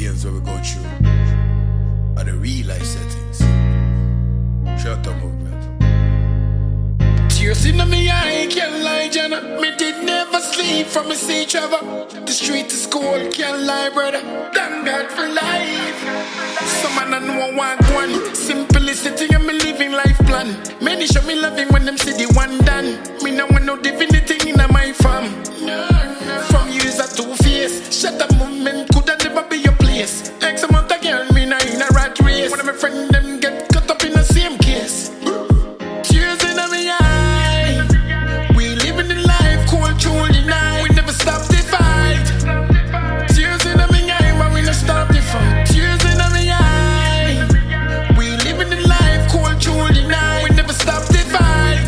pains where we go through are the real life settings. Shut up, movement. Tears in my eye, can't lie, Jenna. Me did never sleep from a sea travel. The street to school, can't lie, brother. Thank God for life. Some man I know I want one. Simplicity and me living life plan. Many show me loving when them see the one done. Me no want no divinity in my farm. From years at two face. Shut up movement, coulda never be your place. X amount of girl, me not in a rat race. One of my friend them get caught up in the same case. Tears in my eye. We living the life cold through the night. We never stop the fight. Tears in my eye, but we never stop the fight. Tears in my eye. We living the life cold through the night. We never stop the fight.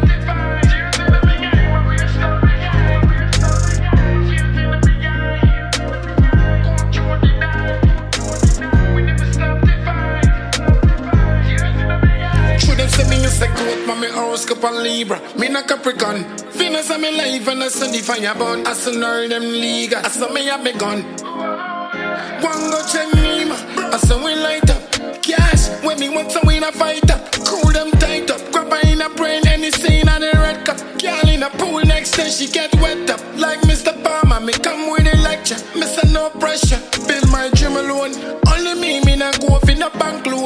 Say goat, but me horoscope and Libra. Me na Capricorn. Venus and me life and I saw the fire burn. I saw none them league. I saw me have me gun. One go check me, I saw we light up. Cash, when me want to win a fight up. Cool them tight up. Grab her in a brain, any scene on the red cup. Girl in a pool next day, she get wet up. Like Mr. Palmer, me come with a lecture. Me say no pressure. Build my dream alone. Only me na go off in a bank loan.